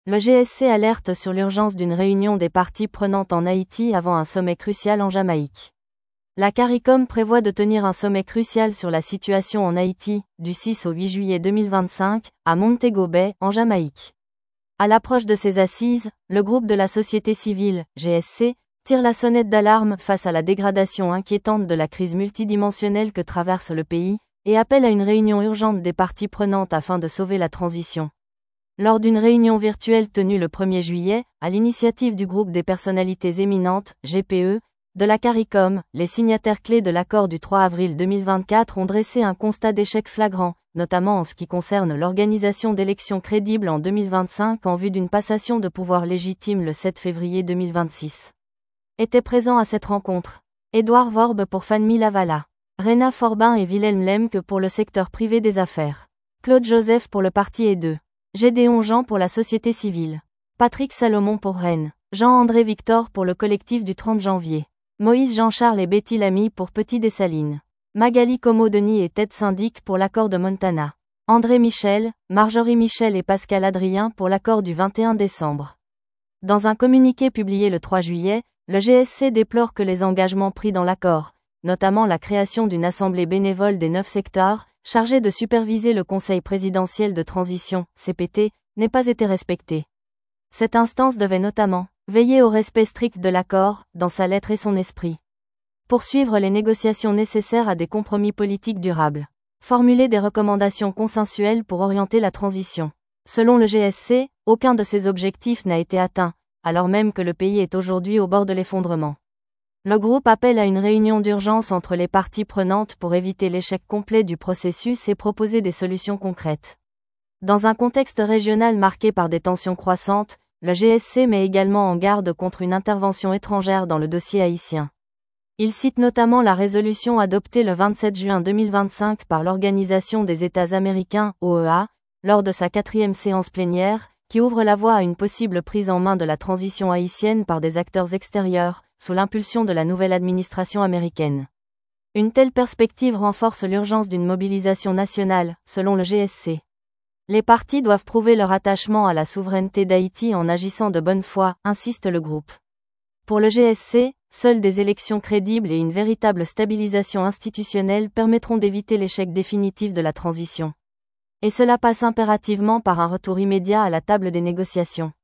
Le GSC alerte sur l'urgence d'une réunion des parties prenantes en Haïti avant un sommet crucial en Jamaïque. La CARICOM prévoit de tenir un sommet crucial sur la situation en Haïti, du 6 au 8 juillet 2025, à Montego Bay, en Jamaïque. À l'approche de ces assises, le groupe de la société civile, GSC, tire la sonnette d'alarme face à la dégradation inquiétante de la crise multidimensionnelle que traverse le pays, et appelle à une réunion urgente des parties prenantes afin de sauver la transition. Lors d'une réunion virtuelle tenue le 1er juillet, à l'initiative du groupe des personnalités éminentes, GPE, de la CARICOM, les signataires clés de l'accord du 3 avril 2024 ont dressé un constat d'échec flagrant, notamment en ce qui concerne l'organisation d'élections crédibles en 2025 en vue d'une passation de pouvoir légitime le 7 février 2026. Étaient présents à cette rencontre Édouard Worbe pour Fanmi Lavala, Rena Forbin et Wilhelm Lemke pour le secteur privé des affaires, Claude Joseph pour le parti E2, Gédéon Jean pour la société civile, Patrick Salomon pour Rennes, Jean-André Victor pour le collectif du 30 janvier, Moïse Jean-Charles et Betty Lamy pour Petit Dessalines, Magali Como-Denis et Ted Syndic pour l'accord de Montana, André Michel, Marjorie Michel et Pascal Adrien pour l'accord du 21 décembre. Dans un communiqué publié le 3 juillet, le GSC déplore que les engagements pris dans l'accord, notamment la création d'une assemblée bénévole des 9 secteurs, chargée de superviser le Conseil présidentiel de transition, CPT, n'aient pas été respectés. Cette instance devait notamment veiller au respect strict de l'accord, dans sa lettre et son esprit. Poursuivre les négociations nécessaires à des compromis politiques durables. Formuler des recommandations consensuelles pour orienter la transition. Selon le GSC, aucun de ces objectifs n'a été atteint, alors même que le pays est aujourd'hui au bord de l'effondrement. Le groupe appelle à une réunion d'urgence entre les parties prenantes pour éviter l'échec complet du processus et proposer des solutions concrètes. Dans un contexte régional marqué par des tensions croissantes, le GSC met également en garde contre une intervention étrangère dans le dossier haïtien. Il cite notamment la résolution adoptée le 27 juin 2025 par l'Organisation des États américains, OEA, lors de sa 4e séance plénière, qui ouvre la voie à une possible prise en main de la transition haïtienne par des acteurs extérieurs, sous l'impulsion de la nouvelle administration américaine. Une telle perspective renforce l'urgence d'une mobilisation nationale, selon le GSC. Les partis doivent prouver leur attachement à la souveraineté d'Haïti en agissant de bonne foi, insiste le groupe. Pour le GSC, seules des élections crédibles et une véritable stabilisation institutionnelle permettront d'éviter l'échec définitif de la transition. Et cela passe impérativement par un retour immédiat à la table des négociations.